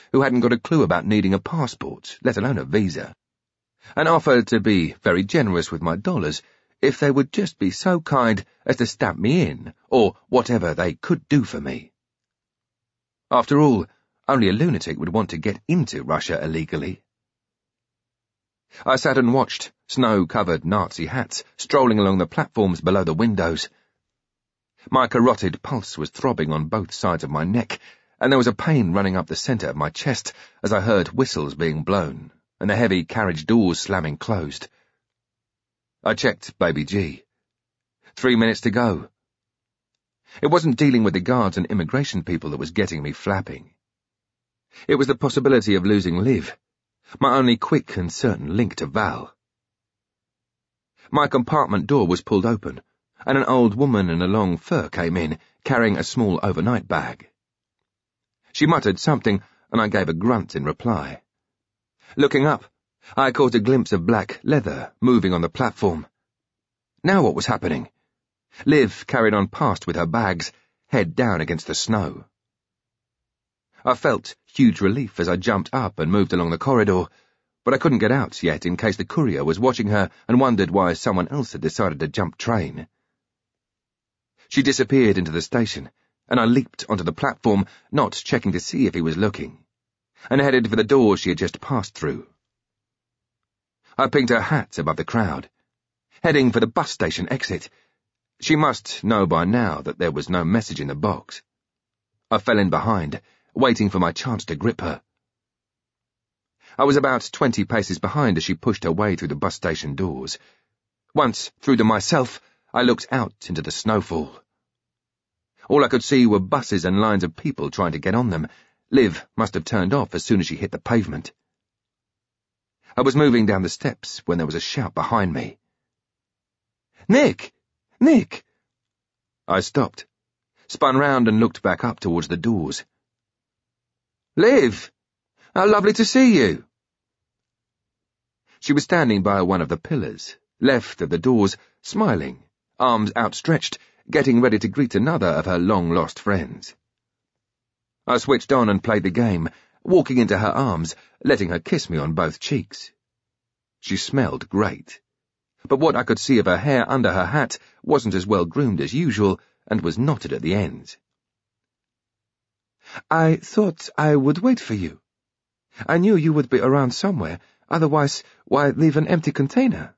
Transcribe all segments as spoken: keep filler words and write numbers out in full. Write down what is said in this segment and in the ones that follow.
who hadn't got a clue about needing a passport, let alone a visa, and offered to be very generous with my dollars if they would just be so kind as to stamp me in, or whatever they could do for me. After all, only a lunatic would want to get into Russia illegally. I sat and watched snow-covered Nazi hats strolling along the platforms below the windows. My carotid pulse was throbbing on both sides of my neck, and there was a pain running up the centre of my chest as I heard whistles being blown and the heavy carriage doors slamming closed. I checked Baby G. Three minutes to go. It wasn't dealing with the guards and immigration people that was getting me flapping. It was the possibility of losing Liv, my only quick and certain link to Val. My compartment door was pulled open, and an old woman in a long fur came in, carrying a small overnight bag. She muttered something, and I gave a grunt in reply. Looking up, I caught a glimpse of black leather moving on the platform. Now what was happening? Liv carried on past with her bags, head down against the snow. I felt huge relief as I jumped up and moved along the corridor, but I couldn't get out yet in case the courier was watching her and wondered why someone else had decided to jump train. She disappeared into the station, and I leaped onto the platform, not checking to see if he was looking, and headed for the door she had just passed through. I pinged her hat above the crowd, heading for the bus station exit. She must know by now that there was no message in the box. I fell in behind, waiting for my chance to grip her. I was about twenty paces behind as she pushed her way through the bus station doors. Once through them myself, I looked out into the snowfall. All I could see were buses and lines of people trying to get on them. Liv must have turned off as soon as she hit the pavement. I was moving down the steps when there was a shout behind me. "Nick! Nick!" I stopped, spun round and looked back up towards the doors. "Liv! How lovely to see you!" She was standing by one of the pillars, left of the doors, smiling, arms outstretched, getting ready to greet another of her long-lost friends. I switched on and played the game, walking into her arms, letting her kiss me on both cheeks. She smelled great, but what I could see of her hair under her hat wasn't as well groomed as usual and was knotted at the ends. "I thought I would wait for you. I knew you would be around somewhere, otherwise why leave an empty container?"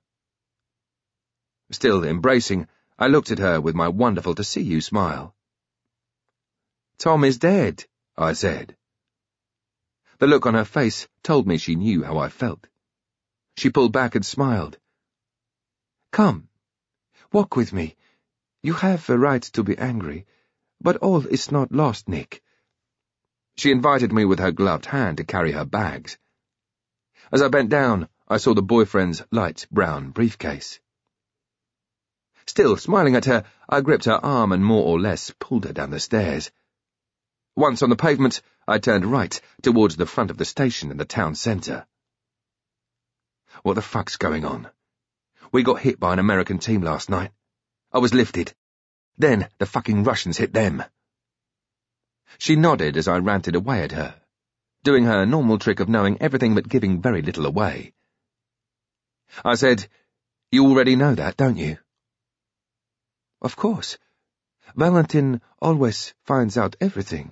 Still embracing, I looked at her with my wonderful-to-see-you smile. "Tom is dead," I said. The look on her face told me she knew how I felt. She pulled back and smiled. "Come, walk with me. You have a right to be angry, but all is not lost, Nick." She invited me with her gloved hand to carry her bags. As I bent down, I saw the boyfriend's light brown briefcase. Still smiling at her, I gripped her arm and more or less pulled her down the stairs. Once on the pavement, I turned right towards the front of the station in the town centre. What the fuck's going on? We got hit by an American team last night. I was lifted. Then the fucking Russians hit them. She nodded as I ranted away at her, doing her normal trick of knowing everything but giving very little away. I said, "You already know that, don't you?" "Of course. Valentin always finds out everything."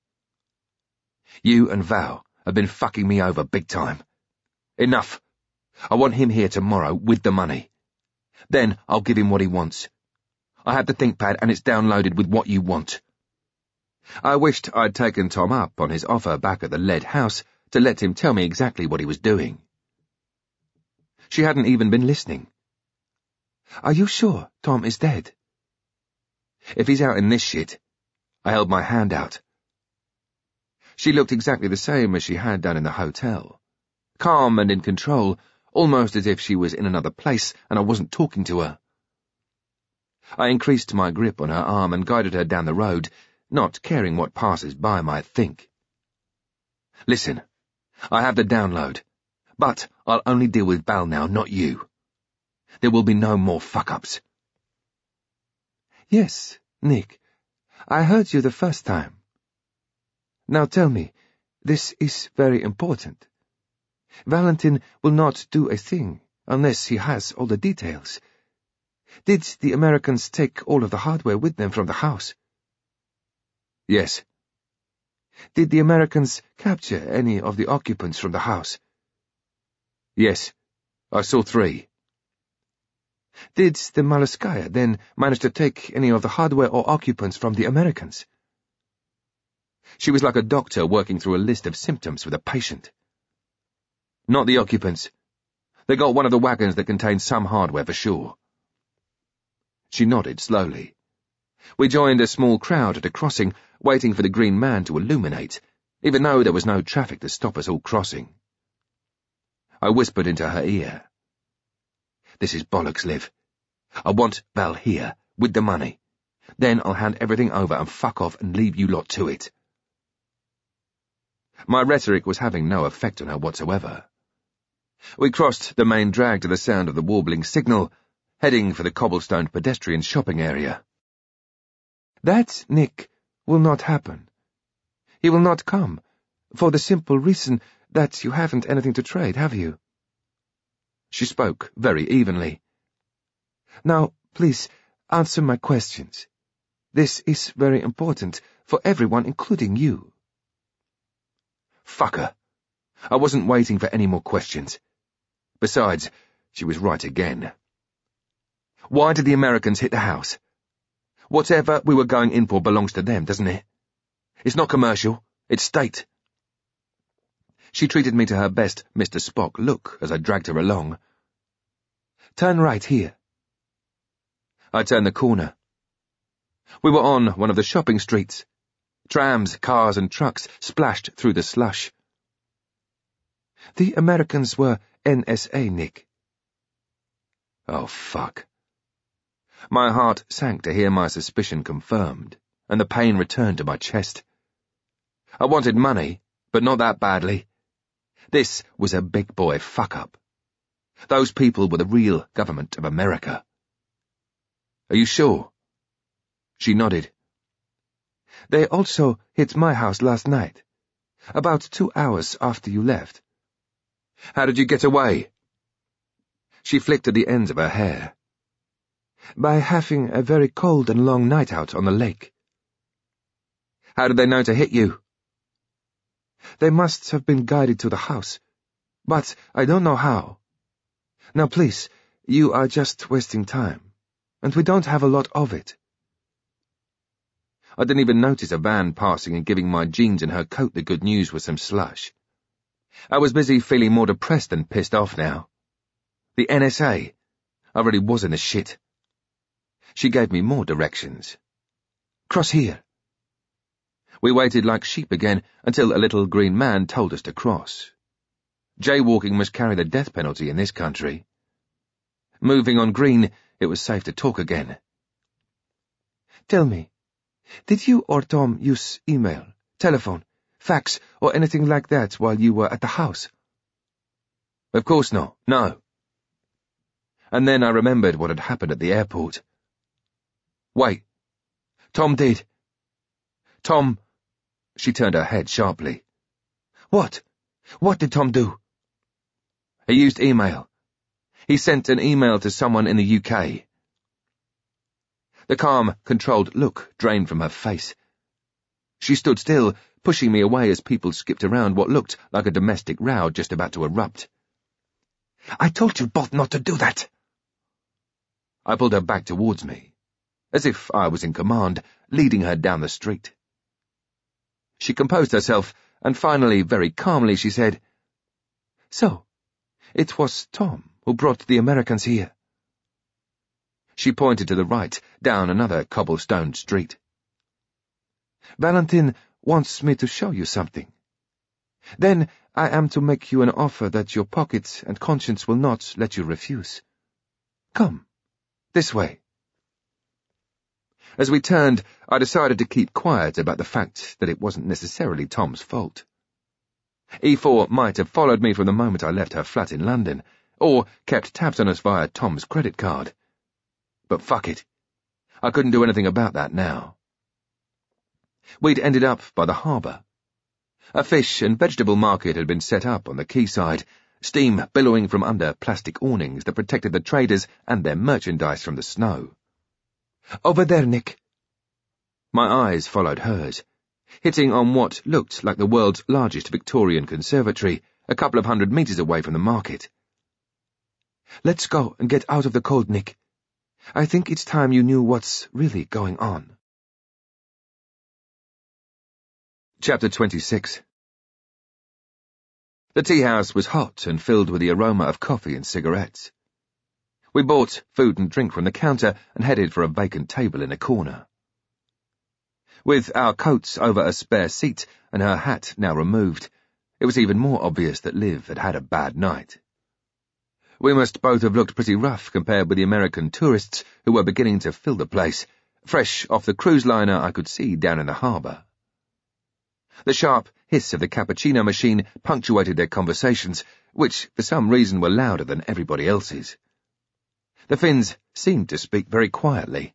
"You and Val have been fucking me over big time. Enough. I want him here tomorrow with the money. Then I'll give him what he wants. I have the ThinkPad and it's downloaded with what you want." I wished I'd taken Tom up on his offer back at the lead house to let him tell me exactly what he was doing. She hadn't even been listening. "Are you sure Tom is dead?" "If he's out in this shit." I held my hand out. She looked exactly the same as she had done in the hotel. Calm and in control, almost as if she was in another place and I wasn't talking to her. I increased my grip on her arm and guided her down the road, not caring what passers-by might think. "Listen, I have the download, but I'll only deal with Val now, not you. There will be no more fuck-ups." "Yes, Nick, I heard you the first time. Now tell me, This is very important. Valentin will not do a thing unless he has all the details. Did the Americans take all of the hardware with them from the house? Yes. Did the Americans capture any of the occupants from the house? Yes. I saw three. Did the Malaskaya then manage to take any of the hardware or occupants from the Americans? She was like a doctor working through a list of symptoms with a patient. Not the occupants. They got one of the wagons that contained some hardware for sure. She nodded slowly. We joined a small crowd at a crossing, waiting for the green man to illuminate, even though there was no traffic to stop us all crossing. I whispered into her ear. This is bollocks, Liv. I want Val here, with the money. Then I'll hand everything over and fuck off and leave you lot to it. My rhetoric was having no effect on her whatsoever. We crossed the main drag to the sound of the warbling signal, heading for the cobblestone pedestrian shopping area. That, Nick, will not happen. He will not come, for the simple reason that you haven't anything to trade, have you? She spoke very evenly. Now, please, answer my questions. This is very important for everyone, including you. Fuck her. I wasn't waiting for any more questions. Besides, she was right again. Why did the Americans hit the house? Whatever we were going in for belongs to them, doesn't it? It's not commercial, it's state. She treated me to her best Mister Spock look as I dragged her along. Turn right here. I turned the corner. We were on one of the shopping streets. Trams, cars and trucks splashed through the slush. The Americans were N S A, Nick. Oh, fuck. My heart sank to hear my suspicion confirmed, and the pain returned to my chest. I wanted money, but not that badly. This was a big boy fuck-up. Those people were the real government of America. Are you sure? She nodded. They also hit my house last night, about two hours after you left. How did you get away? She flicked at the ends of her hair. By having a very cold and long night out on the lake. How did they know to hit you? They must have been guided to the house, but I don't know how. Now please, you are just wasting time, and we don't have a lot of it. I didn't even notice a van passing and giving my jeans and her coat the good news with some slush. I was busy feeling more depressed than pissed off now. The N S A. I really was in the shit. She gave me more directions. Cross here. We waited like sheep again until a little green man told us to cross. Jaywalking must carry the death penalty in this country. Moving on green, it was safe to talk again. Tell me, did you or Tom use email, telephone, fax, or anything like that while you were at the house? Of course not, no. And then I remembered what had happened at the airport. Wait. Tom did. Tom... She turned her head sharply. What? What did Tom do? He used email. He sent an email to someone in the U K. The calm, controlled look drained from her face. She stood still, pushing me away as people skipped around what looked like a domestic row just about to erupt. I told you both not to do that. I pulled her back towards me, as if I was in command, leading her down the street. She composed herself, and finally, very calmly, she said, So, it was Tom who brought the Americans here. She pointed to the right, down another cobblestone street. Valentin wants me to show you something. Then I am to make you an offer that your pockets and conscience will not let you refuse. Come, this way. As we turned, I decided to keep quiet about the fact that it wasn't necessarily Tom's fault. E four might have followed me from the moment I left her flat in London, or kept tabs on us via Tom's credit card. But fuck it. I couldn't do anything about that now. We'd ended up by the harbour. A fish and vegetable market had been set up on the quayside, steam billowing from under plastic awnings that protected the traders and their merchandise from the snow. Over there, Nick. My eyes followed hers, hitting on what looked like the world's largest Victorian conservatory, a couple of hundred metres away from the market. Let's go and get out of the cold, Nick. I think it's time you knew what's really going on. Chapter twenty-six. The tea house was hot and filled with the aroma of coffee and cigarettes. We bought food and drink from the counter and headed for a vacant table in a corner. With our coats over a spare seat and her hat now removed, it was even more obvious that Liv had had a bad night. We must both have looked pretty rough compared with the American tourists who were beginning to fill the place, fresh off the cruise liner I could see down in the harbour. The sharp hiss of the cappuccino machine punctuated their conversations, which for some reason were louder than everybody else's. The Finns seemed to speak very quietly.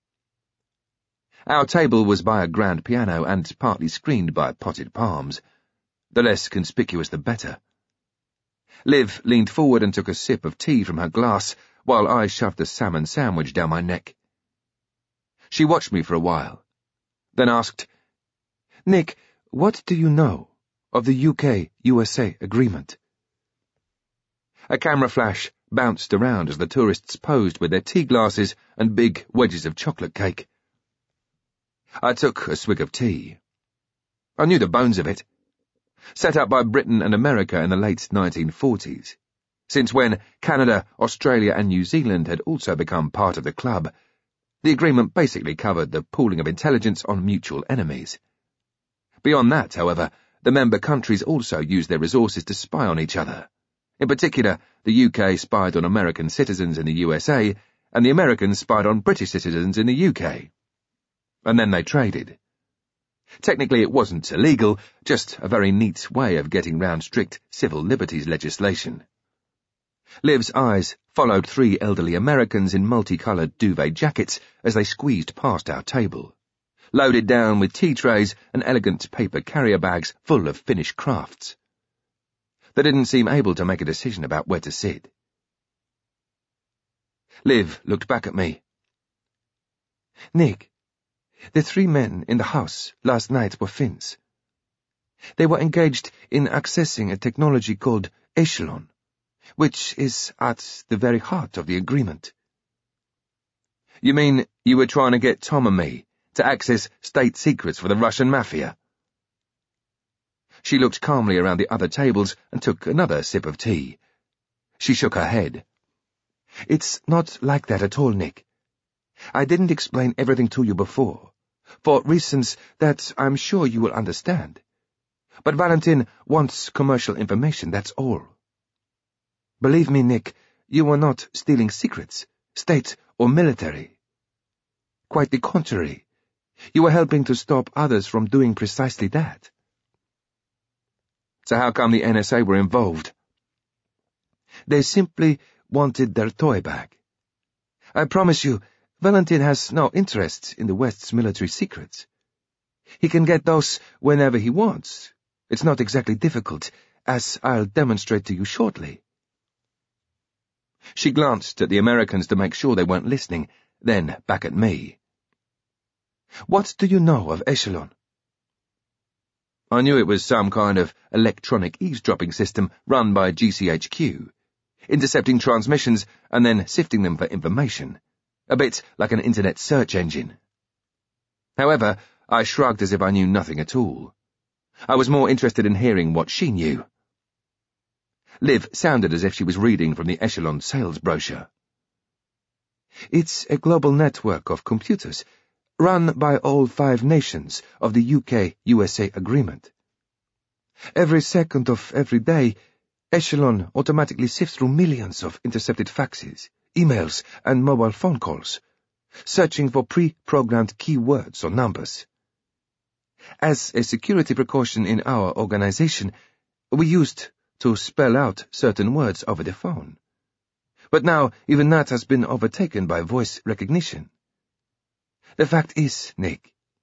Our table was by a grand piano and partly screened by potted palms. The less conspicuous the better. Liv leaned forward and took a sip of tea from her glass, while I shoved a salmon sandwich down my neck. She watched me for a while, then asked, Nick, what do you know of the U K U S A agreement? A camera flash bounced around as the tourists posed with their tea glasses and big wedges of chocolate cake. I took a swig of tea. I knew the bones of it. Set up by Britain and America in the late nineteen forties, since when Canada, Australia and New Zealand had also become part of the club, the agreement basically covered the pooling of intelligence on mutual enemies. Beyond that, however, the member countries also used their resources to spy on each other. In particular, the U K spied on American citizens in the U S A, and the Americans spied on British citizens in the U K. And then they traded. Technically it wasn't illegal, just a very neat way of getting round strict civil liberties legislation. Liv's eyes followed three elderly Americans in multicoloured duvet jackets as they squeezed past our table, loaded down with tea trays and elegant paper carrier bags full of finished crafts. They didn't seem able to make a decision about where to sit. Liv looked back at me. Nick, the three men in the house last night were Finns. They were engaged in accessing a technology called Echelon, which is at the very heart of the agreement. You mean you were trying to get Tom and me to access state secrets for the Russian mafia? She looked calmly around the other tables and took another sip of tea. She shook her head. It's not like that at all, Nick. I didn't explain everything to you before, for reasons that I'm sure you will understand. But Valentin wants commercial information, that's all. Believe me, Nick, you were not stealing secrets, state or military. Quite the contrary. You were helping to stop others from doing precisely that. So how come the N S A were involved? They simply wanted their toy back. I promise you, Valentin has no interest in the West's military secrets. He can get those whenever he wants. It's not exactly difficult, as I'll demonstrate to you shortly. She glanced at the Americans to make sure they weren't listening, then back at me. What do you know of Echelon? I knew it was some kind of electronic eavesdropping system run by G C H Q, intercepting transmissions and then sifting them for information. A bit like an internet search engine. However, I shrugged as if I knew nothing at all. I was more interested in hearing what she knew. Liv sounded as if she was reading from the Echelon sales brochure. It's a global network of computers, run by all five nations of the U K U S A agreement. Every second of every day, Echelon automatically sifts through millions of intercepted faxes, emails, and mobile phone calls, searching for pre-programmed keywords or numbers. As a security precaution in our organization, we used to spell out certain words over the phone. But now even that has been overtaken by voice recognition. The fact is, Nick,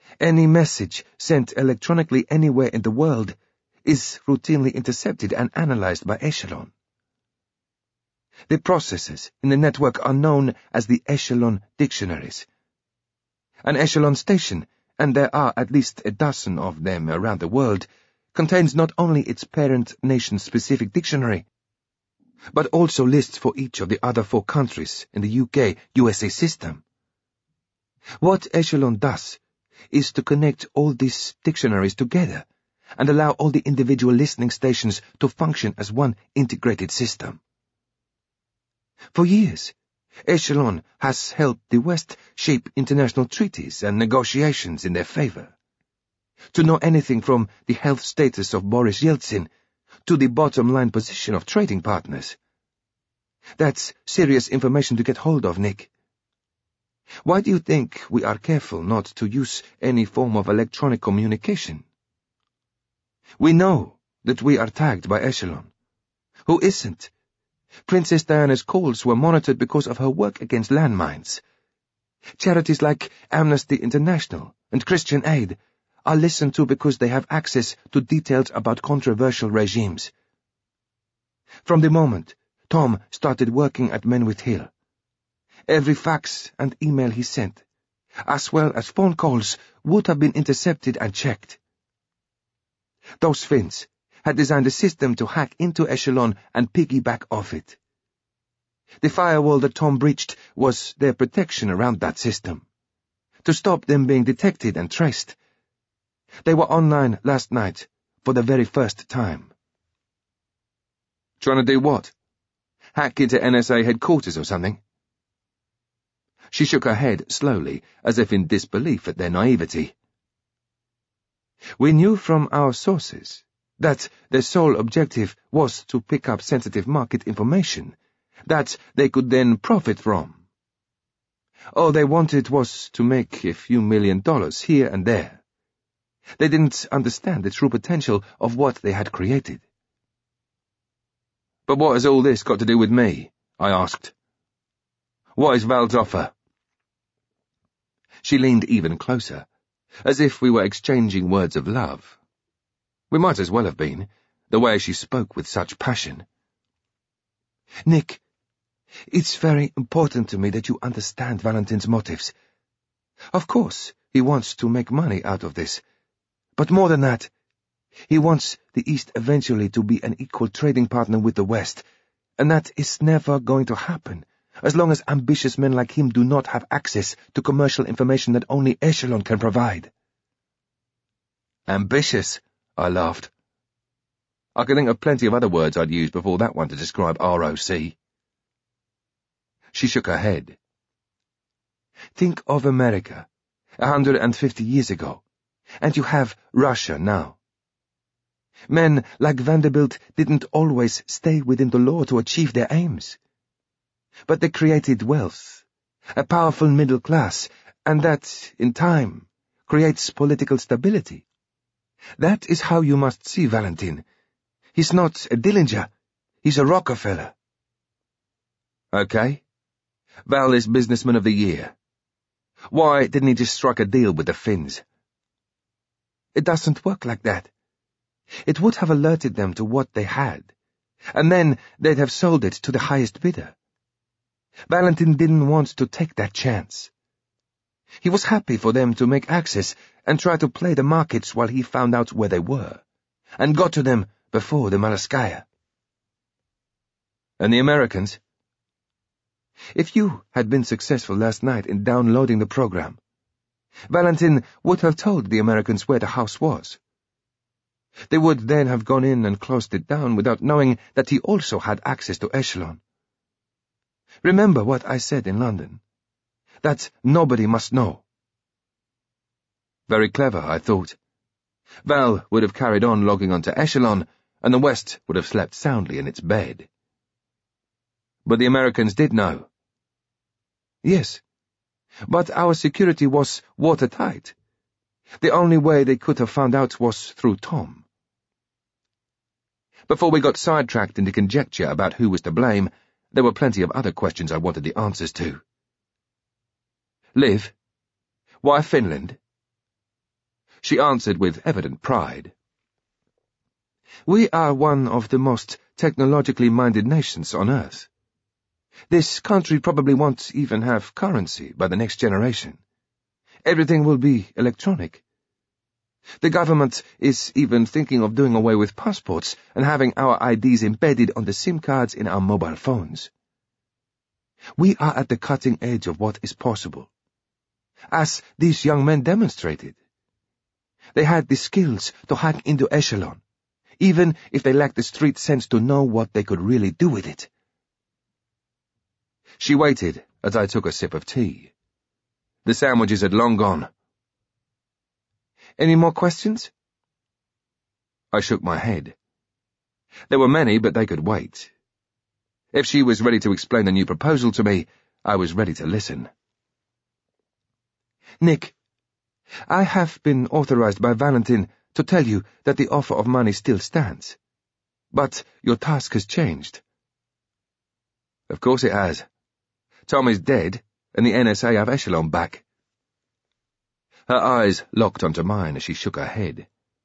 Any message sent electronically anywhere in the world is routinely intercepted and analyzed by Echelon. The processes in the network are known as the Echelon dictionaries. An Echelon station, and there are at least a dozen of them around the world, contains not only its parent nation-specific dictionary, but also lists for each of the other four countries in the U K U S A system. What Echelon does is to connect all these dictionaries together and allow all the individual listening stations to function as one integrated system. For years, Echelon has helped the West shape international treaties and negotiations in their favor. To know anything from the health status of Boris Yeltsin to the bottom-line position of trading partners. That's serious information to get hold of, Nick. Why do you think we are careful not to use any form of electronic communication? We know that we are tagged by Echelon. Who isn't? Princess Diana's calls were monitored because of her work against landmines. Charities like Amnesty International and Christian Aid are listened to because they have access to details about controversial regimes. From the moment Tom started working at Menwith Hill, every fax and email he sent, as well as phone calls, would have been intercepted and checked. Those Finns had designed a system to hack into Echelon and piggyback off it. The firewall that Tom breached was their protection around that system, to stop them being detected and traced. They were online last night for the very first time. Trying to do what? Hack into N S A headquarters or something? She shook her head slowly, as if in disbelief at their naivety. We knew from our sources that their sole objective was to pick up sensitive market information that they could then profit from. All they wanted was to make a few million dollars here and there. They didn't understand the true potential of what they had created. But what has all this got to do with me? I asked. What is Val's offer? She leaned even closer, as if we were exchanging words of love. We might as well have been, the way she spoke with such passion. Nick, it's very important to me that you understand Valentin's motives. Of course, he wants to make money out of this. But more than that, he wants the East eventually to be an equal trading partner with the West, and that is never going to happen, as long as ambitious men like him do not have access to commercial information that only Echelon can provide. Ambitious? I laughed. I could think of plenty of other words I'd use before that one to describe R O C. She shook her head. Think of America, a hundred and fifty years ago, and you have Russia now. Men like Vanderbilt didn't always stay within the law to achieve their aims. But they created wealth, a powerful middle class, and that, in time, creates political stability. That is how you must see Valentin. He's not a Dillinger, he's a Rockefeller. Okay. Val is Businessman of the Year. Why didn't he just strike a deal with the Finns? It doesn't work like that. It would have alerted them to what they had, and then they'd have sold it to the highest bidder. Valentin didn't want to take that chance. He was happy for them to make access and try to play the markets while he found out where they were, and got to them before the Malaskaya. And the Americans? If you had been successful last night in downloading the program, Valentin would have told the Americans where the house was. They would then have gone in and closed it down without knowing that he also had access to Echelon. Remember what I said in London, that nobody must know. Very clever, I thought. Val would have carried on logging onto Echelon, and the West would have slept soundly in its bed. But the Americans did know. Yes, but our security was watertight. The only way they could have found out was through Tom. Before we got sidetracked into conjecture about who was to blame, there were plenty of other questions I wanted the answers to. Liv? Why Finland? She answered with evident pride. We are one of the most technologically minded nations on Earth. This country probably won't even have currency by the next generation. Everything will be electronic. The government is even thinking of doing away with passports and having our I Ds embedded on the SIM cards in our mobile phones. We are at the cutting edge of what is possible, as these young men demonstrated. They had the skills to hack into Echelon, even if they lacked the street sense to know what they could really do with it. She waited as I took a sip of tea. The sandwiches had long gone. Any more questions? I shook my head. There were many, but they could wait. If she was ready to explain the new proposal to me, I was ready to listen. Nick, I have been authorized by Valentin to tell you that the offer of money still stands. But your task has changed. Of course it has. Tom is dead, and the N S A have Echelon back. Her eyes locked onto mine as she shook her head.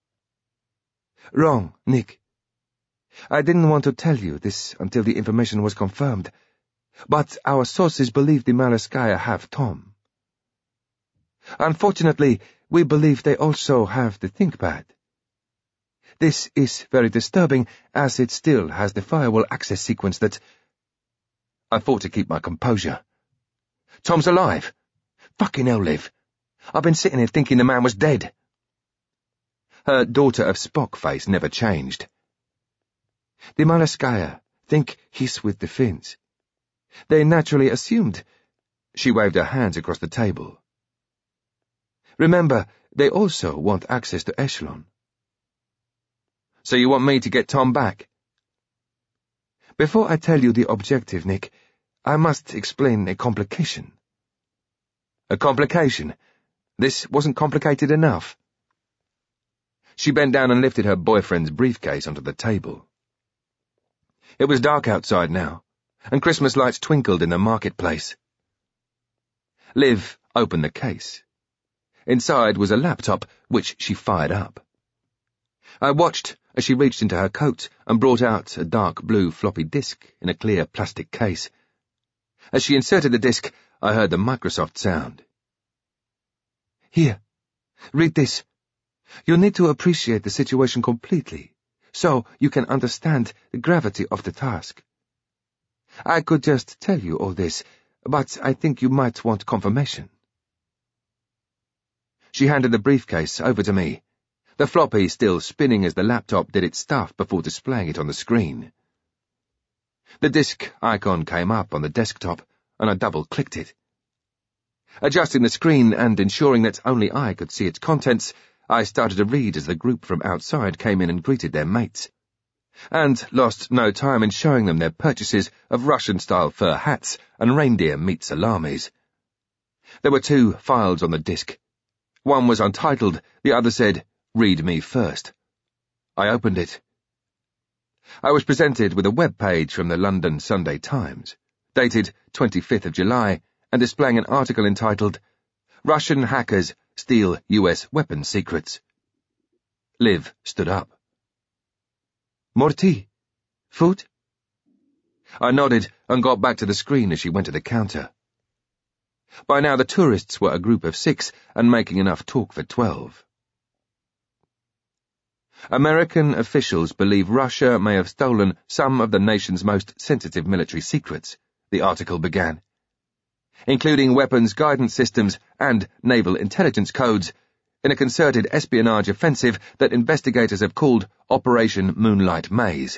Wrong, Nick. I didn't want to tell you this until the information was confirmed, but our sources believe the Malaskaya have Tom. Unfortunately, we believe they also have the ThinkPad. This is very disturbing, as it still has the firewall access sequence that... I fought to keep my composure. Tom's alive. Fucking hell, Liv. I've been sitting here thinking the man was dead. Her daughter of Spock face never changed. The Malaskaya think he's with the Finns. They naturally assumed... She waved her hands across the table. Remember, they also want access to Echelon. So you want me to get Tom back? Before I tell you the objective, Nick, I must explain a complication. A complication? This wasn't complicated enough. She bent down and lifted her boyfriend's briefcase onto the table. It was dark outside now, and Christmas lights twinkled in the marketplace. Liv opened the case. Inside was a laptop, which she fired up. I watched as she reached into her coat and brought out a dark blue floppy disk in a clear plastic case. As she inserted the disk, I heard the Microsoft sound. Here, read this. You'll need to appreciate the situation completely, so you can understand the gravity of the task. I could just tell you all this, but I think you might want confirmation. She handed the briefcase over to me, the floppy still spinning as the laptop did its stuff before displaying it on the screen. The disk icon came up on the desktop, and I double-clicked it. Adjusting the screen and ensuring that only I could see its contents, I started to read as the group from outside came in and greeted their mates, and lost no time in showing them their purchases of Russian-style fur hats and reindeer meat salamis. There were two files on the disk. One was untitled, the other said, "Read me first." I opened it. I was presented with a web page from the London Sunday Times, dated twenty-fifth of July, and displaying an article entitled, "Russian Hackers Steal U S Weapons Secrets." Liv stood up. Morty, food? I nodded and got back to the screen as she went to the counter. By now the tourists were a group of six and making enough talk for twelve. American officials believe Russia may have stolen some of the nation's most sensitive military secrets, the article began, including weapons guidance systems and naval intelligence codes, in a concerted espionage offensive that investigators have called Operation Moonlight Maze.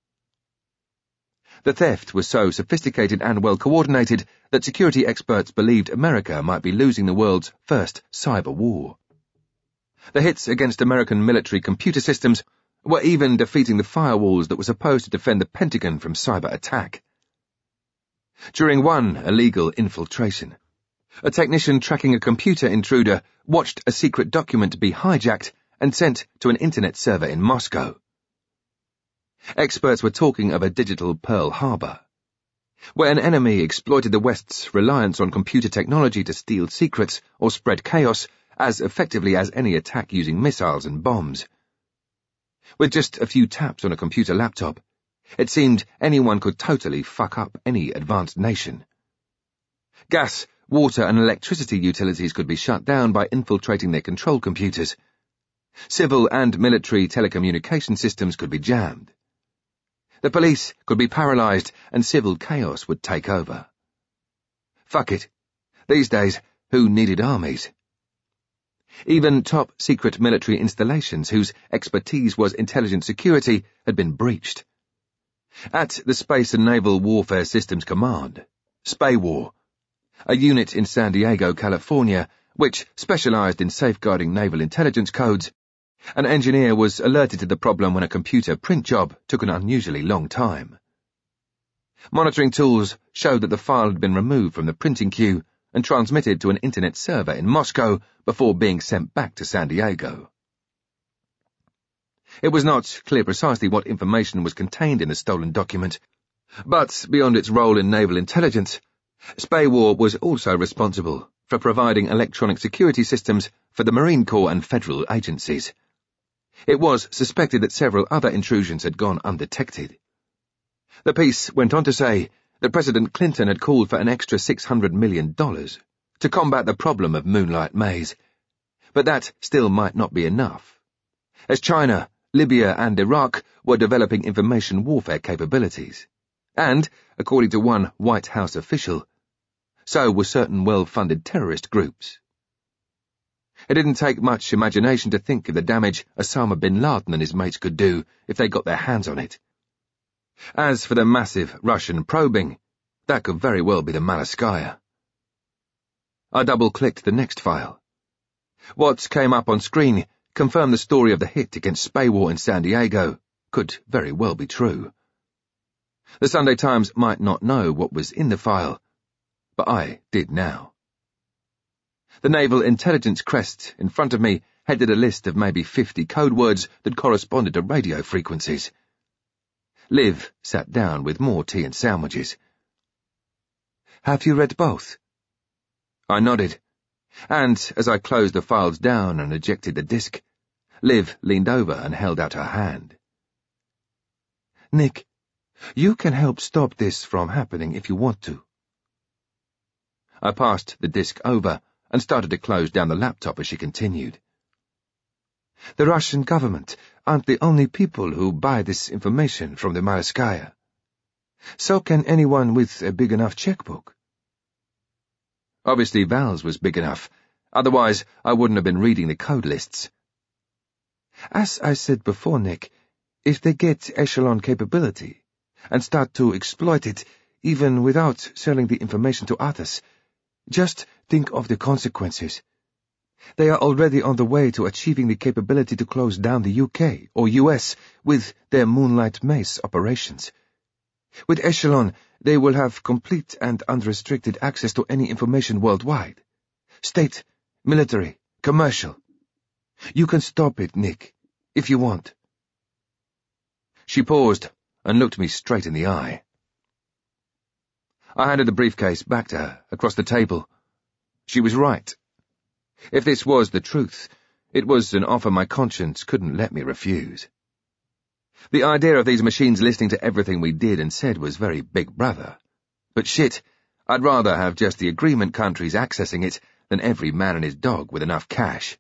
The theft was so sophisticated and well-coordinated that security experts believed America might be losing the world's first cyber war. The hits against American military computer systems were even defeating the firewalls that were supposed to defend the Pentagon from cyber attack. During one illegal infiltration, a technician tracking a computer intruder watched a secret document be hijacked and sent to an internet server in Moscow. Experts were talking of a digital Pearl Harbor, where an enemy exploited the West's reliance on computer technology to steal secrets or spread chaos as effectively as any attack using missiles and bombs. With just a few taps on a computer laptop, it seemed anyone could totally fuck up any advanced nation. Gas, water and electricity utilities could be shut down by infiltrating their control computers. Civil and military telecommunication systems could be jammed. The police could be paralyzed and civil chaos would take over. Fuck it. These days, who needed armies? Even top-secret military installations whose expertise was intelligent security had been breached. At the Space and Naval Warfare Systems Command, SPAWAR, a unit in San Diego, California, which specialized in safeguarding naval intelligence codes, an engineer was alerted to the problem when a computer print job took an unusually long time. Monitoring tools showed that the file had been removed from the printing queue and transmitted to an internet server in Moscow before being sent back to San Diego. It was not clear precisely what information was contained in the stolen document, but beyond its role in naval intelligence, SPAWAR was also responsible for providing electronic security systems for the Marine Corps and federal agencies. It was suspected that several other intrusions had gone undetected. The piece went on to say that President Clinton had called for an extra six hundred million dollars to combat the problem of Moonlight Maze, but that still might not be enough, as China, Libya and Iraq were developing information warfare capabilities, and, according to one White House official, so were certain well-funded terrorist groups. It didn't take much imagination to think of the damage Osama bin Laden and his mates could do if they got their hands on it. As for the massive Russian probing, that could very well be the Malaskaya. I double-clicked the next file. What came up on screen confirmed the story of the hit against SPAWAR in San Diego could very well be true. The Sunday Times might not know what was in the file, but I did now. The Naval Intelligence crest in front of me headed a list of maybe fifty code words that corresponded to radio frequencies. Liv sat down with more tea and sandwiches. "Have you read both?" I nodded, and as I closed the files down and ejected the disk, Liv leaned over and held out her hand. "Nick, you can help stop this from happening if you want to." I passed the disk over and started to close down the laptop as she continued. "The Russian government aren't the only people who buy this information from the Malaskaya. So can anyone with a big enough checkbook." Obviously Val's was big enough, otherwise I wouldn't have been reading the code lists. "As I said before, Nick, if they get Echelon capability and start to exploit it, even without selling the information to others, just think of the consequences. They are already on the way to achieving the capability to close down the U K or U S with their Moonlight Maze operations. With Echelon, they will have complete and unrestricted access to any information worldwide. State, military, commercial. You can stop it, Nick, if you want." She paused and looked me straight in the eye. I handed the briefcase back to her, across the table. She was right. If this was the truth, it was an offer my conscience couldn't let me refuse. The idea of these machines listening to everything we did and said was very Big Brother. But shit, I'd rather have just the agreement countries accessing it than every man and his dog with enough cash.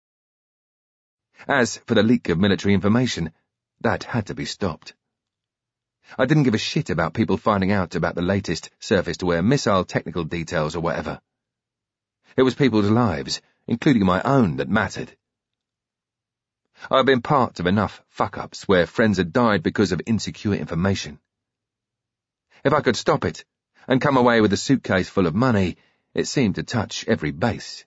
As for the leak of military information, that had to be stopped. I didn't give a shit about people finding out about the latest surface-to-air missile technical details or whatever. It was people's lives, including my own, that mattered. I've been part of enough fuck-ups where friends had died because of insecure information. If I could stop it, and come away with a suitcase full of money, it seemed to touch every base.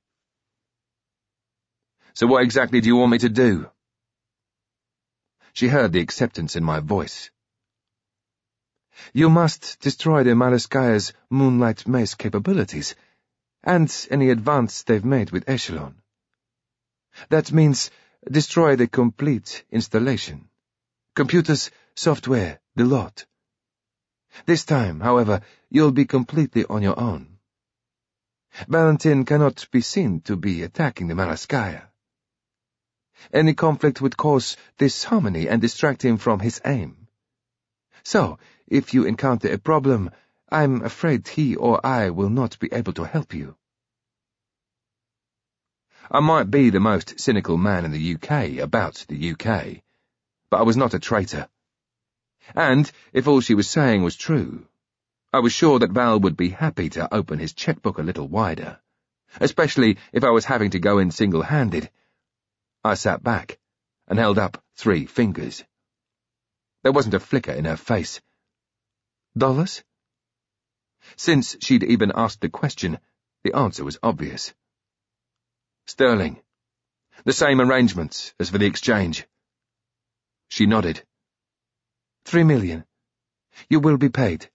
"So what exactly do you want me to do?" She heard the acceptance in my voice. "You must destroy the Malaskaya's Moonlight Maze capabilities, and any advance they've made with Echelon. That means destroy the complete installation. Computers, software, the lot. This time, however, you'll be completely on your own. Valentin cannot be seen to be attacking the Malaskaya. Any conflict would cause disharmony and distract him from his aim. So, if you encounter a problem, I'm afraid he or I will not be able to help you. I might be the most cynical man in the U K about the U K, but I was not a traitor. And, if all she was saying was true, I was sure that Val would be happy to open his checkbook a little wider, especially if I was having to go in single-handed. I sat back and held up three fingers. There wasn't a flicker in her face. Dollars? Since she'd even asked the question, the answer was obvious. Sterling. The same arrangements as for the exchange. She nodded. Three million. You will be paid.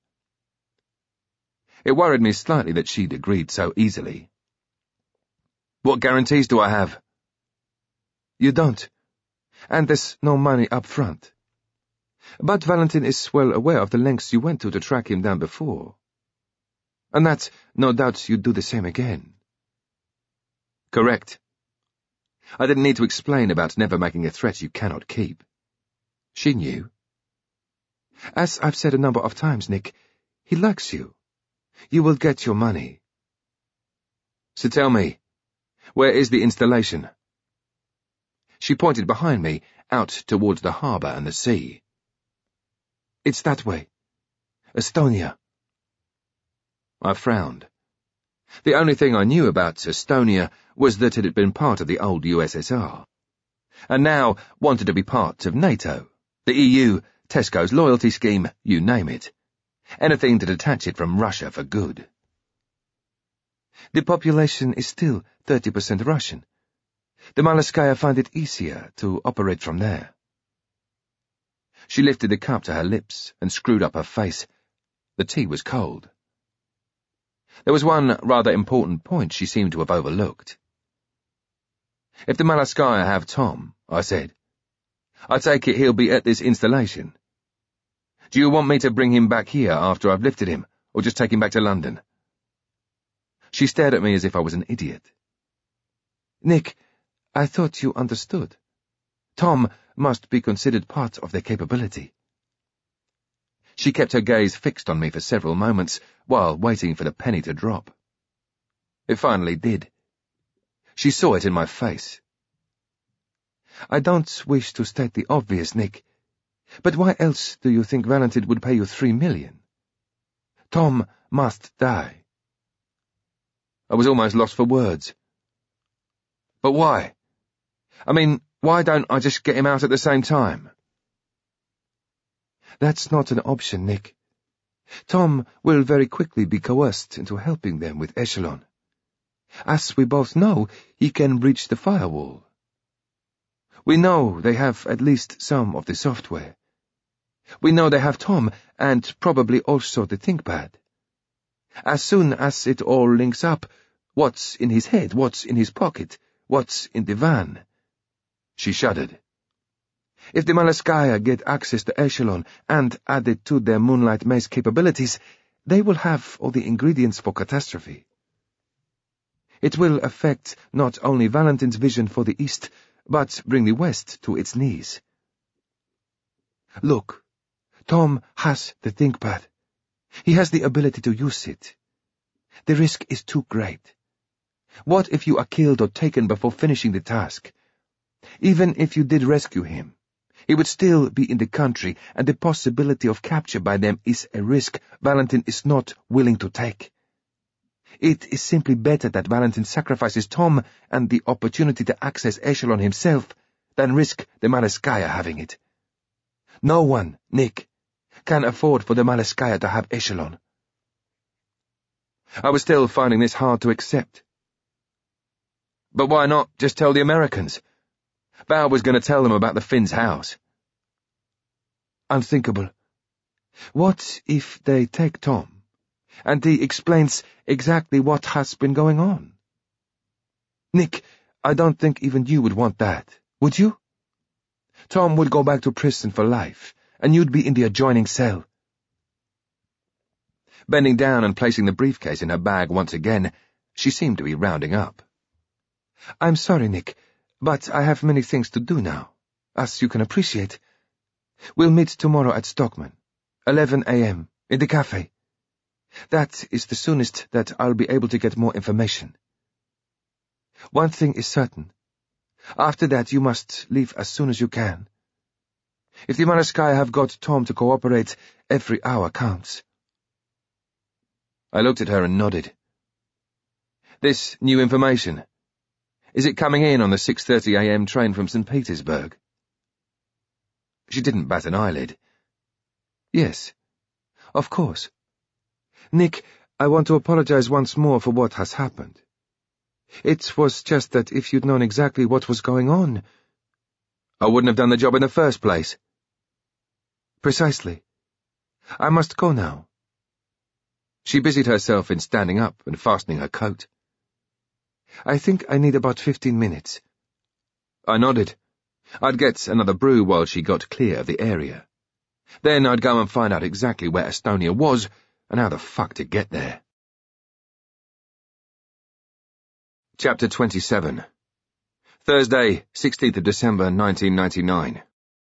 It worried me slightly that she'd agreed so easily. What guarantees do I have? You don't. And there's no money up front. But Valentin is well aware of the lengths you went to to track him down before. And that, no doubt, you'd do the same again. Correct. I didn't need to explain about never making a threat you cannot keep. She knew. As I've said a number of times, Nick, he likes you. You will get your money. So tell me, where is the installation? She pointed behind me, out towards the harbour and the sea. It's that way. Estonia. I frowned. The only thing I knew about Estonia was that it had been part of the old U S S R, and now wanted to be part of NATO, the E U, Tesco's loyalty scheme, you name it. Anything to detach it from Russia for good. The population is still thirty percent Russian. The Malaskaya find it easier to operate from there. She lifted the cup to her lips and screwed up her face. The tea was cold. There was one rather important point she seemed to have overlooked. If the Malaskaya have Tom, I said, I take it he'll be at this installation. Do you want me to bring him back here after I've lifted him, or just take him back to London? She stared at me as if I was an idiot. Nick, I thought you understood. Tom must be considered part of their capability. She kept her gaze fixed on me for several moments while waiting for the penny to drop. It finally did. She saw it in my face. I don't wish to state the obvious, Nick, but why else do you think Valentin would pay you three million? Tom must die. I was almost lost for words. But why? I mean, why don't I just get him out at the same time? That's not an option, Nick. Tom will very quickly be coerced into helping them with Echelon. As we both know, he can breach the firewall. We know they have at least some of the software. We know they have Tom, and probably also the ThinkPad. As soon as it all links up, what's in his head, what's in his pocket, what's in the van? She shuddered. If the Malaskaya get access to Echelon and add it to their Moonlight Maze capabilities, they will have all the ingredients for catastrophe. It will affect not only Valentin's vision for the East, but bring the West to its knees. Look, Tom has the ThinkPad. He has the ability to use it. The risk is too great. What if you are killed or taken before finishing the task? Even if you did rescue him, he would still be in the country, and the possibility of capture by them is a risk Valentin is not willing to take. It is simply better that Valentin sacrifices Tom and the opportunity to access Echelon himself than risk the Malaskaya having it. No one, Nick, can afford for the Malaskaya to have Echelon. I was still finding this hard to accept. But why not just tell the Americans? Val was going to tell them about the Finn's house. Unthinkable. What if they take Tom, and he explains exactly what has been going on? Nick, I don't think even you would want that, would you? Tom would go back to prison for life, and you'd be in the adjoining cell. Bending down and placing the briefcase in her bag once again, She seemed to be rounding up. I'm sorry, Nick, but I have many things to do now, as you can appreciate. We'll meet tomorrow at Stockman, eleven a m, in the cafe. That is the soonest that I'll be able to get more information. One thing is certain. After that, you must leave as soon as you can. If the Maleskaya have got Tom to cooperate, every hour counts. I looked at her and nodded. This new information, is it coming in on the six thirty a m train from Saint Petersburg? She didn't bat an eyelid. Yes, of course. Nick, I want to apologize once more for what has happened. It was just that if you'd known exactly what was going on... I wouldn't have done the job in the first place. Precisely. I must go now. She busied herself in standing up and fastening her coat. I think I need about fifteen minutes. I nodded. I'd get another brew while she got clear of the area. Then I'd go and find out exactly where Estonia was and how the fuck to get there. Chapter twenty-seven. Thursday, sixteenth of December, nineteen ninety-nine.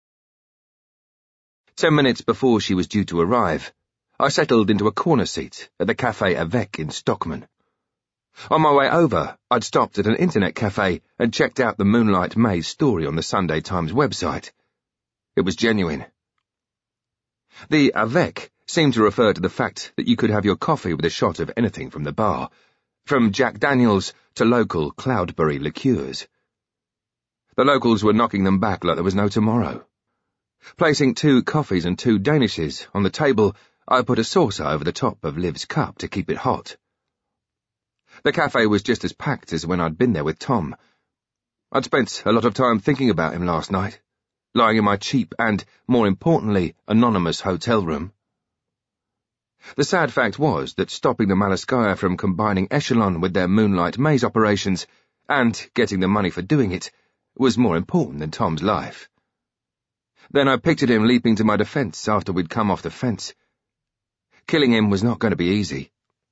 Ten minutes before she was due to arrive, I settled into a corner seat at the Café Avec in Stockman. On my way over, I'd stopped at an internet cafe and checked out the Moonlight Maze story on the Sunday Times website. It was genuine. The Avec seemed to refer to the fact that you could have your coffee with a shot of anything from the bar, from Jack Daniels to local Cloudberry liqueurs. The locals were knocking them back like there was no tomorrow. Placing two coffees and two danishes on the table, I put a saucer over the top of Liv's cup to keep it hot. The cafe was just as packed as when I'd been there with Tom. I'd spent a lot of time thinking about him last night, lying in my cheap and, more importantly, anonymous hotel room. The sad fact was that stopping the Maleskaya from combining Echelon with their Moonlight Maze operations, and getting the money for doing it, was more important than Tom's life. Then I pictured him leaping to my defense after we'd come off the fence. Killing him was not going to be easy.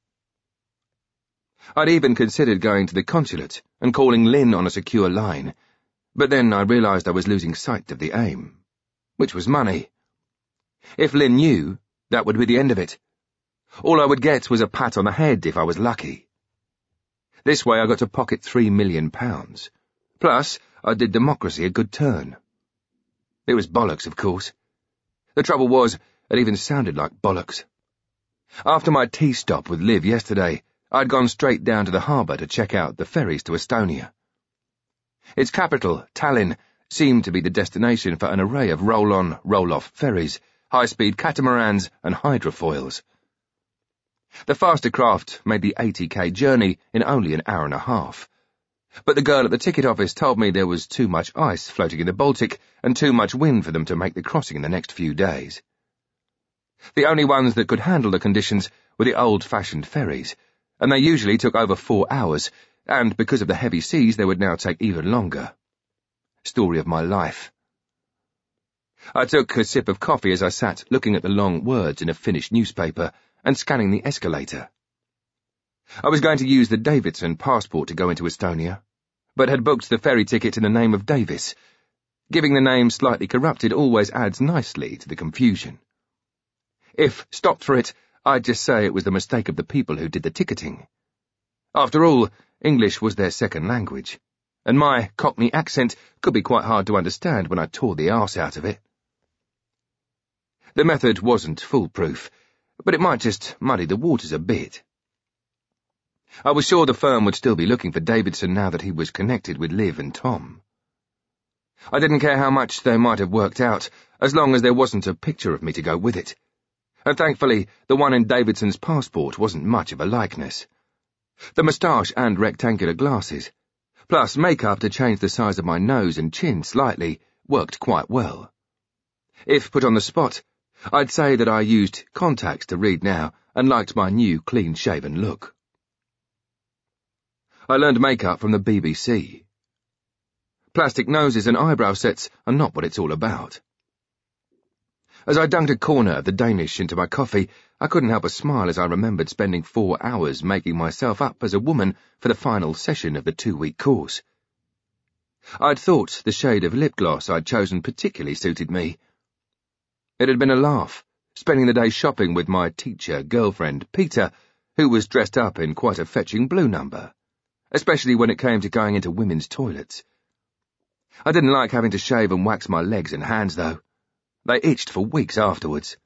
I'd even considered going to the consulate and calling Lynn on a secure line, but then I realized I was losing sight of the aim, which was money. If Lynn knew, that would be the end of it. All I would get was a pat on the head if I was lucky. This way I got to pocket three million pounds. Plus, I did democracy a good turn. It was bollocks, of course. The trouble was, it even sounded like bollocks. After my tea stop with Liv yesterday, I'd gone straight down to the harbour to check out the ferries to Estonia. Its capital, Tallinn, seemed to be the destination for an array of roll-on, roll-off ferries, high-speed catamarans and hydrofoils. The faster craft made the eighty k journey in only an hour and a half. But the girl at the ticket office told me there was too much ice floating in the Baltic and too much wind for them to make the crossing in the next few days. The only ones that could handle the conditions were the old-fashioned ferries, and they usually took over four hours, and because of the heavy seas they would now take even longer. Story of my life. I took a sip of coffee as I sat looking at the long words in a Finnish newspaper and scanning the escalator. I was going to use the Davidson passport to go into Estonia, but had booked the ferry ticket in the name of Davis. Giving the name slightly corrupted always adds nicely to the confusion. If stopped for it, I'd just say it was the mistake of the people who did the ticketing. After all, English was their second language, and my Cockney accent could be quite hard to understand when I tore the arse out of it. The method wasn't foolproof, but it might just muddy the waters a bit. I was sure the firm would still be looking for Davidson now that he was connected with Liv and Tom. I didn't care how much they might have worked out, as long as there wasn't a picture of me to go with it. And thankfully, the one in Davidson's passport wasn't much of a likeness. The moustache and rectangular glasses, plus makeup to change the size of my nose and chin slightly, worked quite well. If put on the spot, I'd say that I used contacts to read now and liked my new clean-shaven look. I learned makeup from the B B C. Plastic noses and eyebrow sets are not what it's all about. As I dunked a corner of the Danish into my coffee, I couldn't help a smile as I remembered spending four hours making myself up as a woman for the final session of the two-week course. I'd thought the shade of lip gloss I'd chosen particularly suited me. It had been a laugh, spending the day shopping with my teacher girlfriend, Peter, who was dressed up in quite a fetching blue number, especially when it came to going into women's toilets. I didn't like having to shave and wax my legs and hands, though. They itched for weeks afterwards.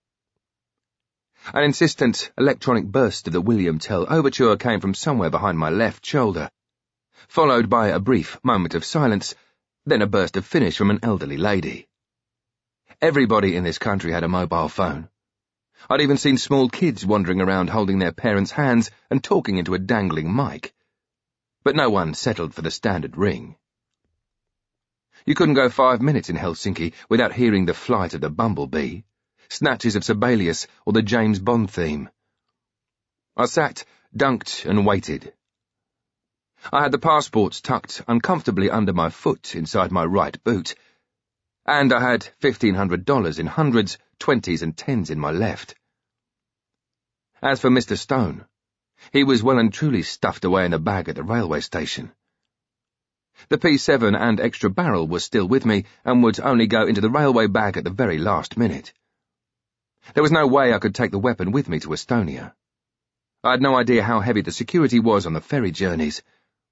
An insistent electronic burst of the William Tell overture came from somewhere behind my left shoulder, followed by a brief moment of silence, then a burst of Finnish from an elderly lady. Everybody in this country had a mobile phone. I'd even seen small kids wandering around holding their parents' hands and talking into a dangling mic. But no one settled for the standard ring. You couldn't go five minutes in Helsinki without hearing the flight of the bumblebee, snatches of Sibelius, or the James Bond theme. I sat, dunked, and waited. I had the passports tucked uncomfortably under my foot inside my right boot, and I had fifteen hundred dollars in hundreds, twenties, and tens in my left. As for Mister Stone, he was well and truly stuffed away in a bag at the railway station. The P seven and extra barrel was still with me and would only go into the railway bag at the very last minute. There was no way I could take the weapon with me to Estonia. I had no idea how heavy the security was on the ferry journeys.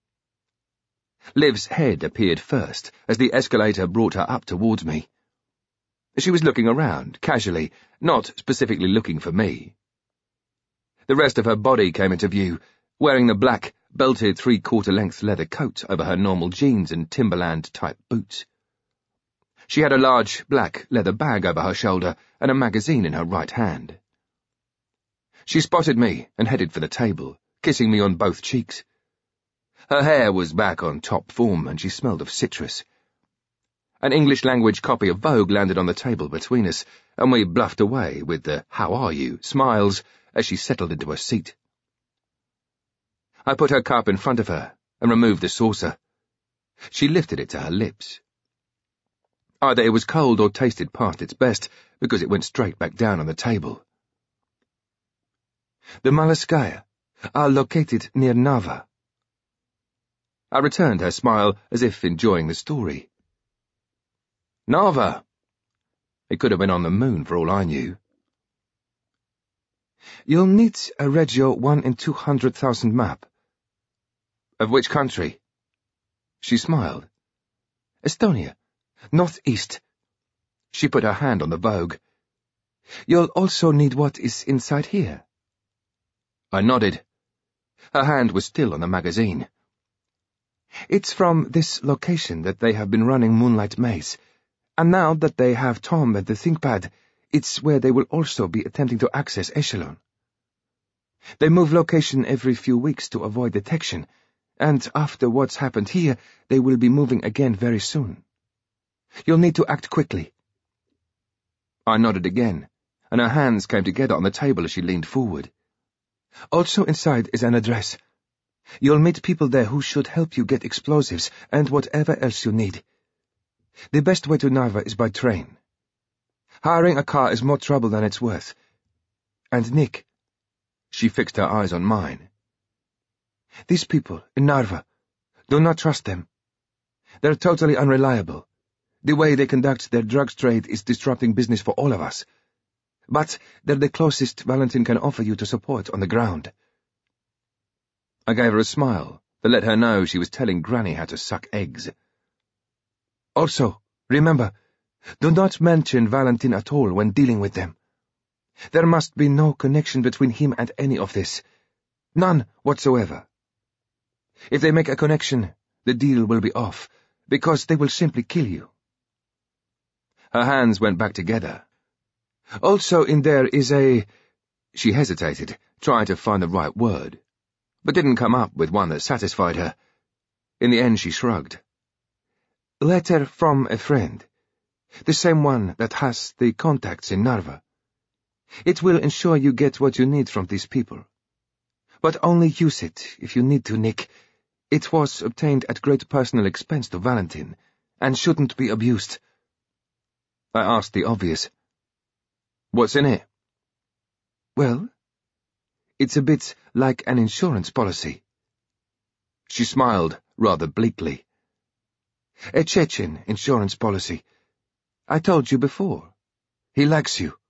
Liv's head appeared first as the escalator brought her up towards me. She was looking around, casually, not specifically looking for me. The rest of her body came into view, wearing the black, belted three-quarter-length leather coat over her normal jeans and Timberland-type boots. She had a large, black leather bag over her shoulder and a magazine in her right hand. She spotted me and headed for the table, kissing me on both cheeks. Her hair was back on top form and she smelled of citrus. An English-language copy of Vogue landed on the table between us, and we bluffed away with the "how are you" smiles as she settled into her seat. I put her cup in front of her and removed the saucer. She lifted it to her lips. Either it was cold or tasted past its best, because it went straight back down on the table. The Malaskaya are located near Narva. I returned her smile as if enjoying the story. Narva! It could have been on the moon for all I knew. You'll need a Regio one in two hundred thousand map. Of which country? She smiled. Estonia, northeast. She put her hand on the Vogue. You'll also need what is inside here. I nodded. Her hand was still on the magazine. It's from this location that they have been running Moonlight Maze, and now that they have Tom at the ThinkPad, it's where they will also be attempting to access Echelon. They move location every few weeks to avoid detection, and after what's happened here, they will be moving again very soon. You'll need to act quickly. I nodded again, and her hands came together on the table as she leaned forward. Also inside is an address. You'll meet people there who should help you get explosives and whatever else you need. The best way to Narva is by train. Hiring a car is more trouble than it's worth. And Nick. She fixed her eyes on mine. These people in Narva, do not trust them. They're totally unreliable. The way they conduct their drugs trade is disrupting business for all of us. But they're the closest Valentin can offer you to support on the ground. I gave her a smile that let her know she was telling Granny how to suck eggs. Also, remember, do not mention Valentin at all when dealing with them. There must be no connection between him and any of this. None whatsoever. If they make a connection, the deal will be off, because they will simply kill you. Her hands went back together. Also in there is a... She hesitated, trying to find the right word, but didn't come up with one that satisfied her. In the end, she shrugged. Letter from a friend. The same one that has the contacts in Narva. It will ensure you get what you need from these people. But only use it if you need to, Nick. It was obtained at great personal expense to Valentin, and shouldn't be abused. I asked the obvious. What's in it? Well, it's a bit like an insurance policy. She smiled rather bleakly. A Chechen insurance policy. I told you before. He likes you.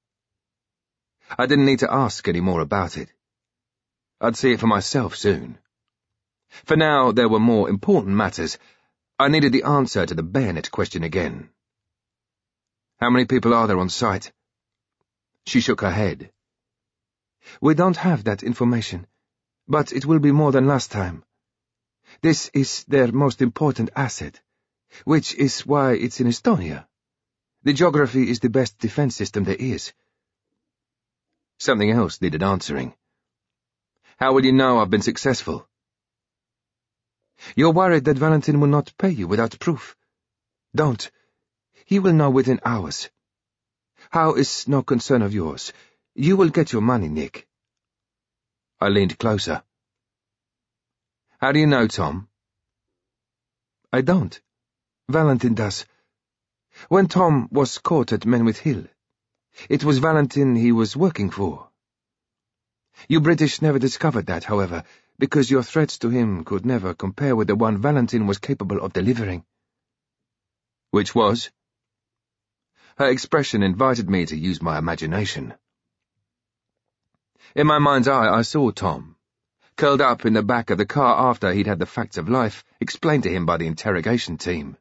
I didn't need to ask any more about it. I'd see it for myself soon. For now, there were more important matters. I needed the answer to the bayonet question again. How many people are there on site? She shook her head. We don't have that information, but it will be more than last time. This is their most important asset, which is why it's in Estonia. The geography is the best defense system there is. Something else needed answering. How will you know I've been successful? You're worried that Valentin will not pay you without proof. Don't. He will know within hours. How is no concern of yours. You will get your money, Nick. I leaned closer. How do you know, Tom? I don't. Valentin does. When Tom was caught at Menwith Hill, it was Valentin he was working for. You British never discovered that, however, because your threats to him could never compare with the one Valentin was capable of delivering. Which was? Her expression invited me to use my imagination. In my mind's eye, I saw Tom, curled up in the back of the car after he'd had the facts of life explained to him by the interrogation team.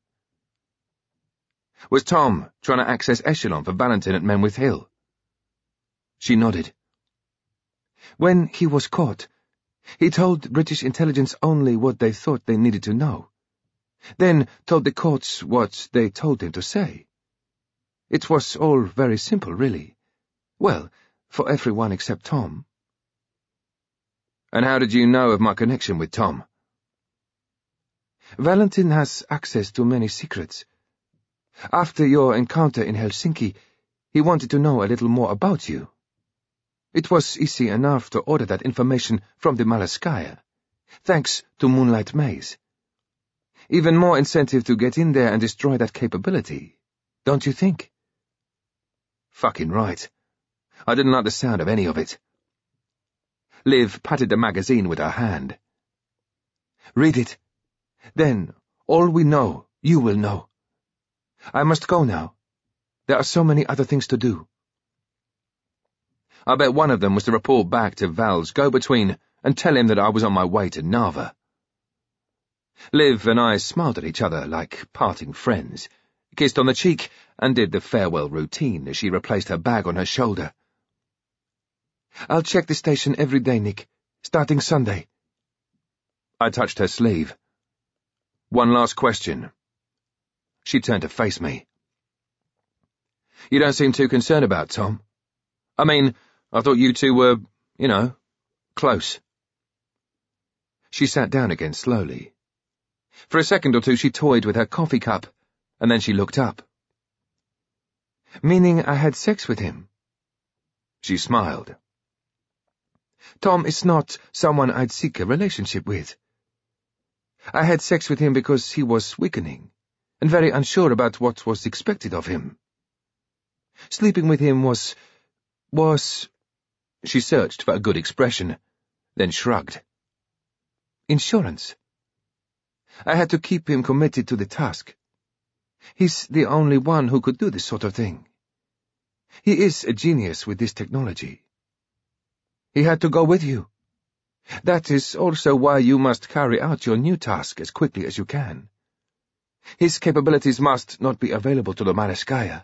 Was Tom trying to access Echelon for Valentin at Menwith Hill? She nodded. When he was caught, he told British intelligence only what they thought they needed to know, then told the courts what they told him to say. It was all very simple, really. Well, for everyone except Tom. And how did you know of my connection with Tom? Valentin has access to many secrets. After your encounter in Helsinki, he wanted to know a little more about you. It was easy enough to order that information from the Malaskaya, thanks to Moonlight Maze. Even more incentive to get in there and destroy that capability, don't you think? Fucking right. I didn't like the sound of any of it. Liv patted the magazine with her hand. Read it. Then, all we know, you will know. I must go now. There are so many other things to do. I bet one of them was to report back to Val's go-between and tell him that I was on my way to Narva. Liv and I smiled at each other like parting friends, kissed on the cheek, and did the farewell routine as she replaced her bag on her shoulder. I'll check the station every day, Nick, starting Sunday. I touched her sleeve. One last question. She turned to face me. You don't seem too concerned about Tom. I mean, I thought you two were, you know, close. She sat down again slowly. For a second or two she toyed with her coffee cup, and then she looked up. Meaning I had sex with him? She smiled. Tom is not someone I'd seek a relationship with. I had sex with him because he was weakening, and very unsure about what was expected of him. Sleeping with him was... was... She searched for a good expression, then shrugged. Insurance. I had to keep him committed to the task. He's the only one who could do this sort of thing. He is a genius with this technology. He had to go with you. That is also why you must carry out your new task as quickly as you can. His capabilities must not be available to the Malaskaya.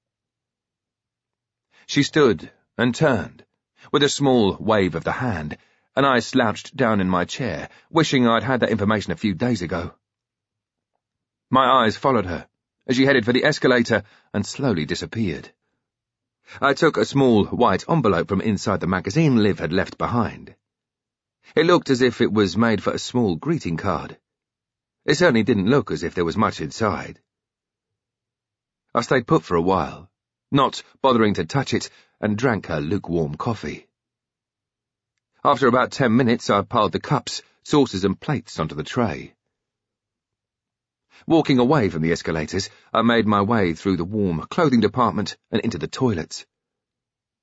She stood and turned, with a small wave of the hand, and I slouched down in my chair, wishing I'd had that information a few days ago. My eyes followed her as she headed for the escalator and slowly disappeared. I took a small white envelope from inside the magazine Liv had left behind. It looked as if it was made for a small greeting card. It certainly didn't look as if there was much inside. I stayed put for a while, not bothering to touch it, and drank her lukewarm coffee. After about ten minutes, I piled the cups, saucers and plates onto the tray. Walking away from the escalators, I made my way through the warm clothing department and into the toilets.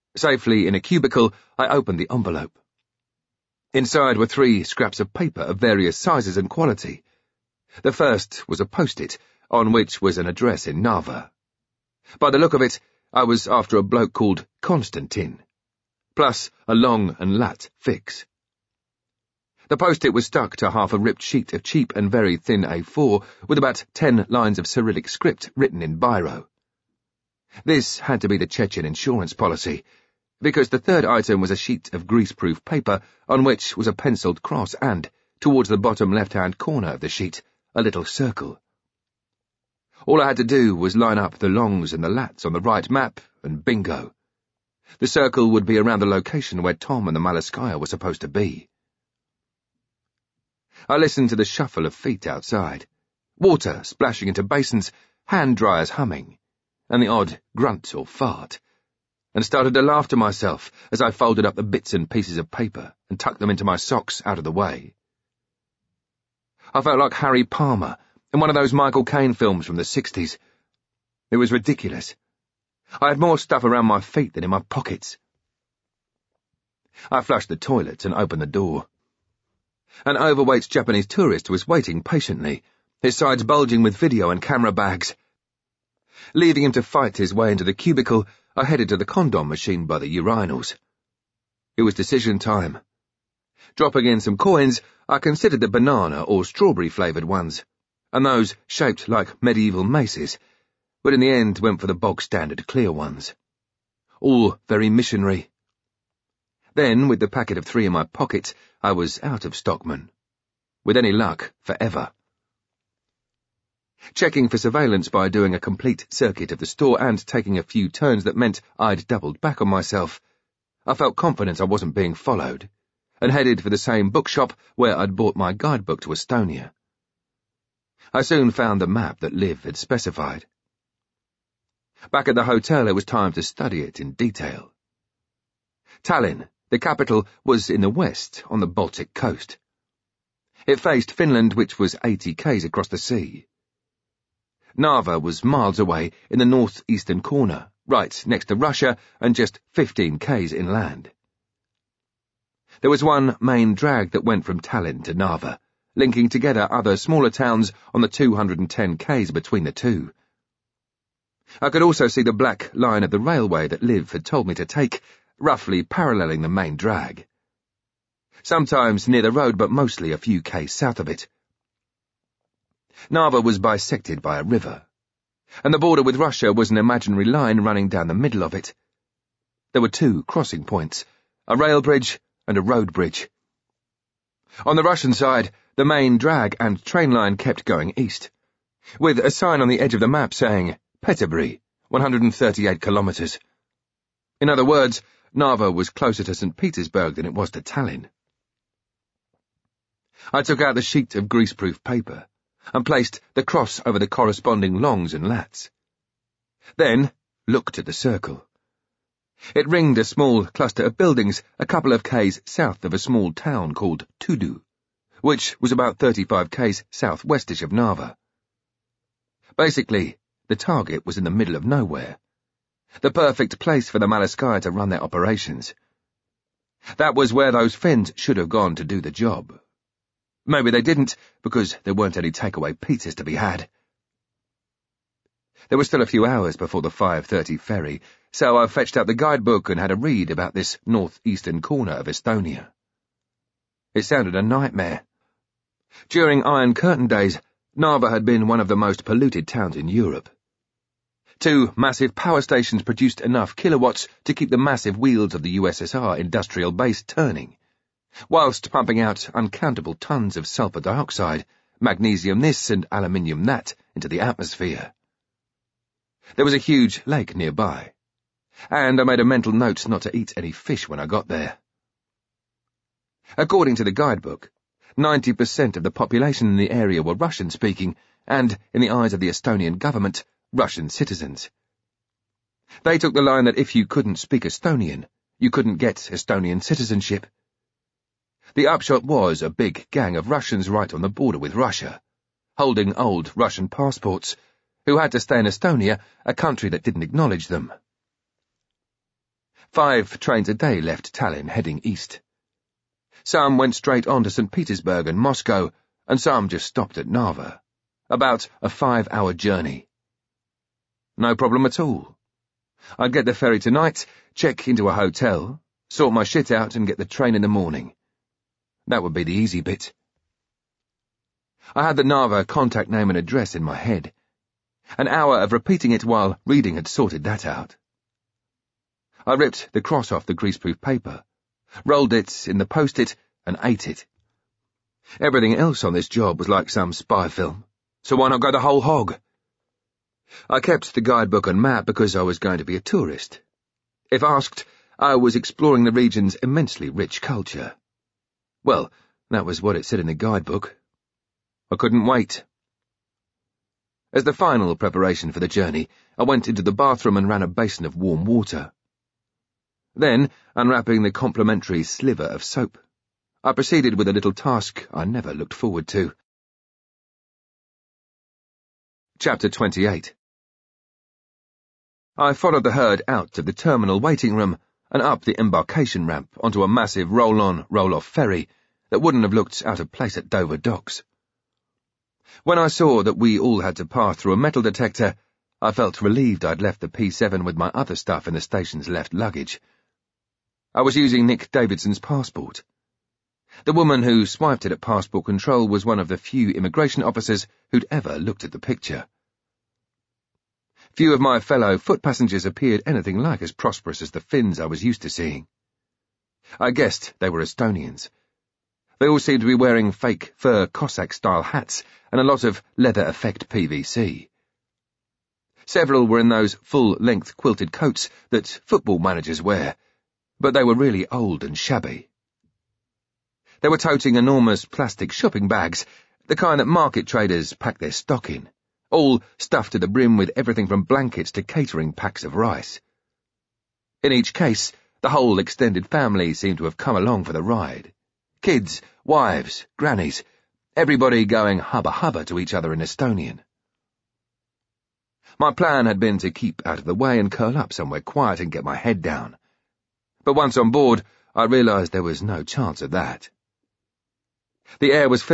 Safely in a cubicle, I opened the envelope. Inside were three scraps of paper of various sizes and quality. The first was a post-it, on which was an address in Narva. By the look of it, I was after a bloke called Konstantin, plus a long and lat fix. The post-it was stuck to half a ripped sheet of cheap and very thin A four with about ten lines of Cyrillic script written in biro. This had to be the Chechen insurance policy, because the third item was a sheet of greaseproof paper on which was a penciled cross and, towards the bottom left-hand corner of the sheet, a little circle. All I had to do was line up the longs and the lats on the right map, and bingo. The circle would be around the location where Tom and the Malaskaya were supposed to be. I listened to the shuffle of feet outside, water splashing into basins, hand dryers humming, and the odd grunt or fart, and started to laugh to myself as I folded up the bits and pieces of paper and tucked them into my socks out of the way. I felt like Harry Palmer in one of those Michael Caine films from the sixties. It was ridiculous. I had more stuff around my feet than in my pockets. I flushed the toilet and opened the door. An overweight Japanese tourist was waiting patiently, his sides bulging with video and camera bags. Leaving him to fight his way into the cubicle, I headed to the condom machine by the urinals. It was decision time. Dropping in some coins, I considered the banana or strawberry-flavoured ones, and those shaped like medieval maces, but in the end went for the bog-standard clear ones. All very missionary. Then, with the packet of three in my pocket, I was out of Stockman. With any luck, forever. Checking for surveillance by doing a complete circuit of the store and taking a few turns that meant I'd doubled back on myself, I felt confident I wasn't being followed, and headed for the same bookshop where I'd bought my guidebook to Estonia. I soon found the map that Liv had specified. Back at the hotel, it was time to study it in detail. Tallinn, the capital, was in the west, on the Baltic coast. It faced Finland, which was eighty k's across the sea. Narva was miles away in the northeastern corner, right next to Russia, and just fifteen k's inland. There was one main drag that went from Tallinn to Narva, linking together other smaller towns on the two hundred ten k's between the two. I could also see the black line of the railway that Liv had told me to take, roughly paralleling the main drag. Sometimes near the road, but mostly a few k's south of it. Narva was bisected by a river, and the border with Russia was an imaginary line running down the middle of it. There were two crossing points, a rail bridge and a road bridge. On the Russian side, the main drag and train line kept going east, with a sign on the edge of the map saying, Peterborough, one hundred thirty-eight kilometres. In other words, Narva was closer to Saint Petersburg than it was to Tallinn. I took out the sheet of greaseproof paper and placed the cross over the corresponding longs and lats. Then looked at the circle. It ringed a small cluster of buildings a couple of k's south of a small town called Tudu, which was about thirty-five k's southwestish of Narva. Basically, the target was in the middle of nowhere. The perfect place for the Malaskaya to run their operations. That was where those Finns should have gone to do the job. Maybe they didn't, because there weren't any takeaway pizzas to be had. There were still a few hours before the five thirty ferry, so I fetched out the guidebook and had a read about this northeastern corner of Estonia. It sounded a nightmare. During Iron Curtain days, Narva had been one of the most polluted towns in Europe. Two massive power stations produced enough kilowatts to keep the massive wheels of the U S S R industrial base turning, whilst pumping out uncountable tons of sulfur dioxide, magnesium this and aluminium that into the atmosphere. There was a huge lake nearby, and I made a mental note not to eat any fish when I got there. According to the guidebook, ninety percent of the population in the area were Russian-speaking, and, in the eyes of the Estonian government, Russian citizens. They took the line that if you couldn't speak Estonian, you couldn't get Estonian citizenship. The upshot was a big gang of Russians right on the border with Russia, holding old Russian passports, who had to stay in Estonia, a country that didn't acknowledge them. Five trains a day left Tallinn heading east. Some went straight on to Saint Petersburg and Moscow, and some just stopped at Narva. About a five-hour journey. No problem at all. I'd get the ferry tonight, check into a hotel, sort my shit out and get the train in the morning. That would be the easy bit. I had the Narva contact name and address in my head. An hour of repeating it while reading had sorted that out. I ripped the cross off the greaseproof paper, rolled it in the post-it, and ate it. Everything else on this job was like some spy film, so why not go the whole hog? I kept the guidebook and map because I was going to be a tourist. If asked, I was exploring the region's immensely rich culture. Well, that was what it said in the guidebook. I couldn't wait. As the final preparation for the journey, I went into the bathroom and ran a basin of warm water. Then, unwrapping the complimentary sliver of soap, I proceeded with a little task I never looked forward to. Chapter twenty-eight. I followed the herd out of the terminal waiting room and up the embarkation ramp onto a massive roll-on, roll-off ferry that wouldn't have looked out of place at Dover docks. When I saw that we all had to pass through a metal detector, I felt relieved I'd left the P seven with my other stuff in the station's left luggage. I was using Nick Davidson's passport. The woman who swiped it at passport control was one of the few immigration officers who'd ever looked at the picture. Few of my fellow foot passengers appeared anything like as prosperous as the Finns I was used to seeing. I guessed they were Estonians. They all seemed to be wearing fake fur Cossack-style hats and a lot of leather-effect P V C. Several were in those full-length quilted coats that football managers wear, but they were really old and shabby. They were toting enormous plastic shopping bags, the kind that market traders pack their stock in, all stuffed to the brim with everything from blankets to catering packs of rice. In each case, the whole extended family seemed to have come along for the ride. Kids, wives, grannies, everybody going hubba-hubba to each other in Estonian. My plan had been to keep out of the way and curl up somewhere quiet and get my head down. But once on board, I realized there was no chance of that. The air was filled